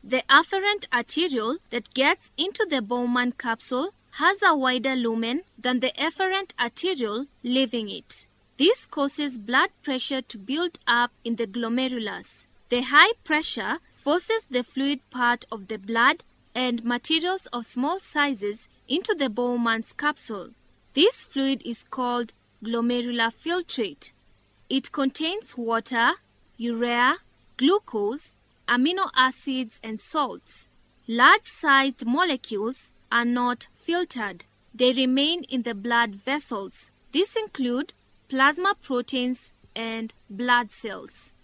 The afferent arteriole that gets into the Bowman capsule has a wider lumen than the efferent arteriole leaving it. This causes blood pressure to build up in the glomerulus. The high pressure forces the fluid part of the blood and materials of small sizes into the Bowman's capsule. This fluid is called glomerular filtrate. It contains water, urea, glucose, amino acids, and salts. Large-sized molecules are not filtered. They remain in the blood vessels. These include plasma proteins and blood cells.